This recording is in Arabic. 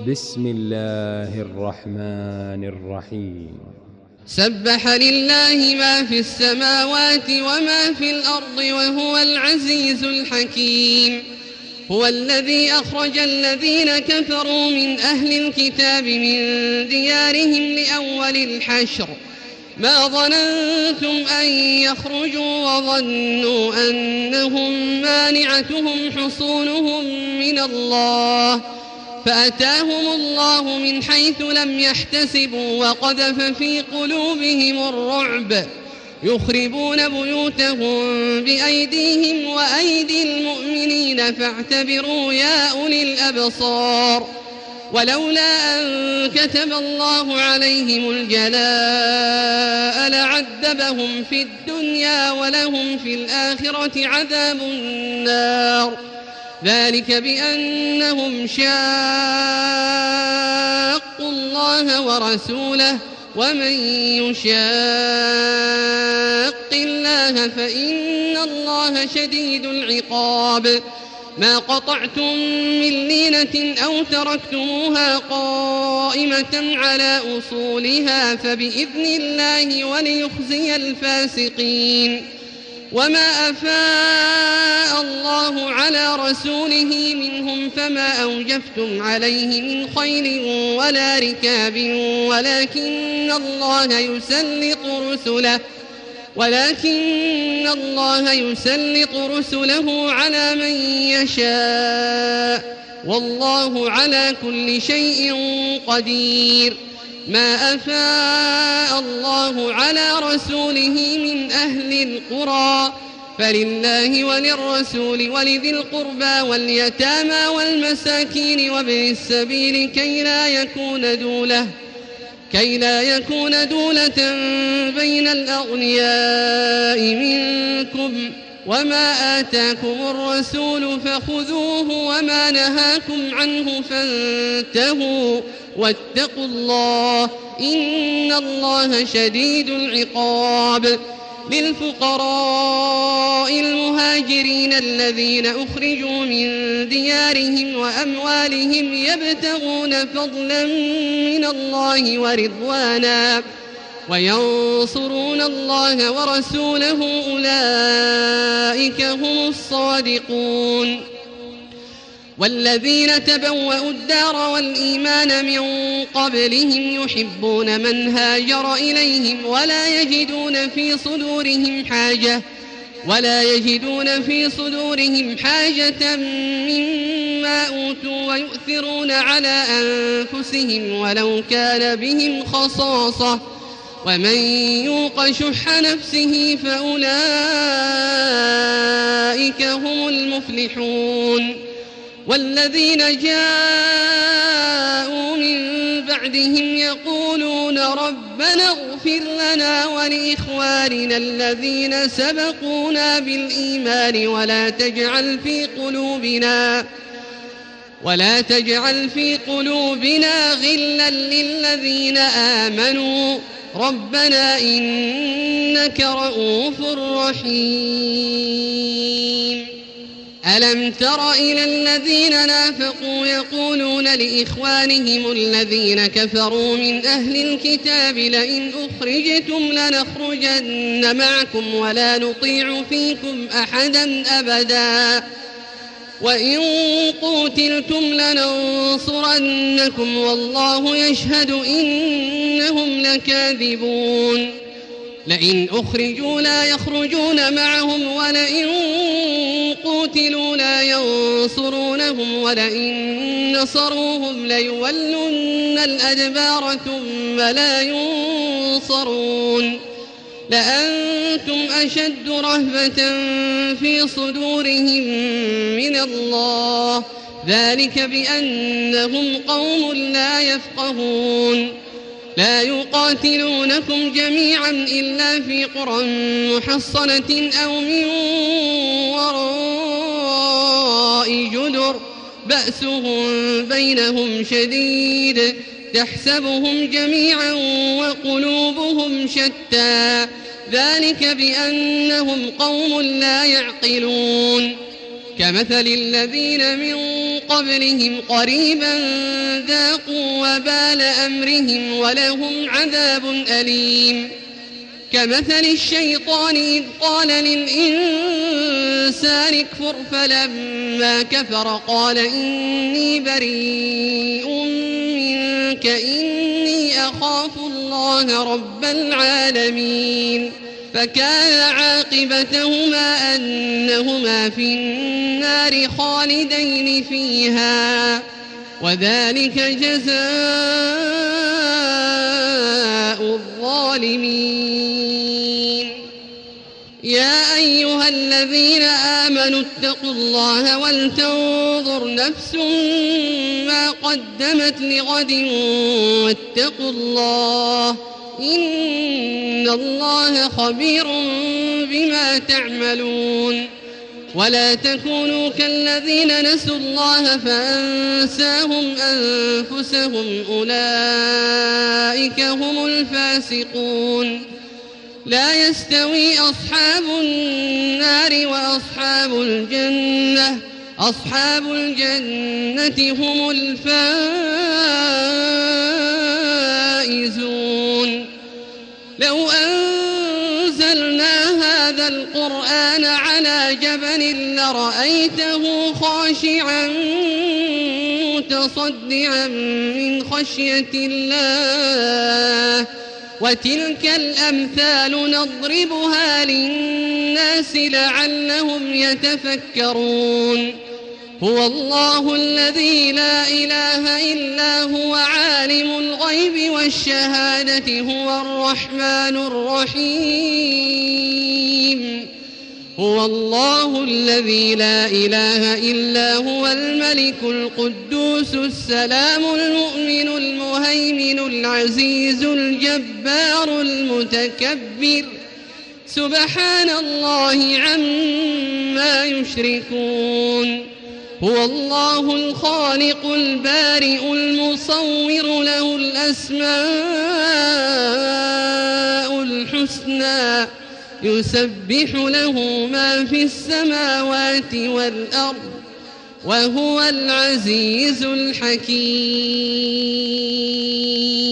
بسم الله الرحمن الرحيم. سبح لله ما في السماوات وما في الأرض وهو العزيز الحكيم. هو الذي أخرج الذين كفروا من أهل الكتاب من ديارهم لأول الحشر ما ظننتم أن يخرجوا وظنوا أنهم مانعتهم حصونهم من الله فأتاهم الله من حيث لم يحتسبوا وقذف في قلوبهم الرعب يخربون بيوتهم بأيديهم وأيدي المؤمنين فاعتبروا يا أولي الأبصار. ولولا أن كتب الله عليهم الجلاء لعذبهم في الدنيا ولهم في الآخرة عذاب النار ذلك بأنهم شاقوا الله ورسوله ومن يشاق الله فإن الله شديد العقاب. ما قطعتم من لينة أو تركتموها قائمة على أصولها فبإذن الله وليخزي الفاسقين. وما أفاء الله على رسوله منهم فما أوجفتم عليه من خيل ولا ركاب ولكن الله يسلط رسله على من يشاء والله على كل شيء قدير. ما أفاء الله على رسوله من أهل القرى فلله وللرسول ولذي القربى واليتامى والمساكين وابن السبيل كي لا يكون دولة بين الأغنياء منكم. وما آتاكم الرسول فخذوه وما نهاكم عنه فانتهوا واتقوا الله إن الله شديد العقاب. للفقراء المهاجرين الذين أخرجوا من ديارهم وأموالهم يبتغون فضلا من الله ورضوانا وينصرون الله ورسوله أولئك هم الصادقون. والذين تبوأوا الدار والإيمان من قبلهم يحبون من هاجر إليهم ولا يجدون في صدورهم حاجة مما أوتوا ويؤثرون على أنفسهم ولو كان بهم خصاصة ومن يوق شح نفسه فأولئك هم المفلحون. والذين جاءوا من بعدهم يقولون ربنا اغفر لنا ولإخواننا الذين سبقونا بالإيمان ولا تجعل في قلوبنا غلا للذين آمنوا ربنا إنك رؤوف رحيم. ألم تر إلى الذين نافقوا يقولون لإخوانهم الذين كفروا من أهل الكتاب لئن أخرجتم لنخرجن معكم ولا نطيع فيكم أحدا أبدا وإن قوتلتم لننصرنكم والله يشهد إنهم لكاذبون. لئن أخرجوا لا يخرجون معهم ولئن قوتلوا لا ينصرونهم ولئن نصروهم ليولن الأدبار ثم لا ينصرون. لأنتم أشد رهبة في صدورهم من الله ذلك بأنهم قوم لا يفقهون. لا يقاتلونكم جميعا إلا في قرى محصنة أو من وراء جدر بأسهم بينهم شديد تحسبهم جميعا وقلوبهم شتى ذلك بأنهم قوم لا يعقلون. كمثل الذين من قبلهم قريبا ذاقوا وبال أمرهم ولهم عذاب أليم كمثل الشيطان إذ قال للإنسان اكفر فلما كفر قال إني بريء منك إني أخاف الله رب العالمين فكان عاقبتهما أنهما في النار خالدين فيها وذلك جزاء الظالمين يا أيها الذين آمنوا اتقوا الله ولتنظر نفس ما قدمت لغد واتقوا الله إن الله خبير بما تعملون ولا تكونوا كالذين نسوا الله فأنساهم أنفسهم أولئك هم الفاسقون لا يستوي أصحاب النار وأصحاب الجنة أصحاب الجنة هم الفائزون لو أنزلنا هذا القرآن على جبل لرأيته خاشعا متصدعا من خشية الله وتلك الأمثال نضربها للناس لعلهم يتفكرون هو الله الذي لا إله إلا هو عالم الغيب والشهادة هو الرحمن الرحيم هو الله الذي لا إله إلا هو الملك القدوس السلام المؤمن المهيمن العزيز الجبار المتكبر سبحان الله عما يشركون هو الله الخالق البارئ المصور له الأسماء الحسنى يسبح له ما في السماوات والأرض وهو العزيز الحكيم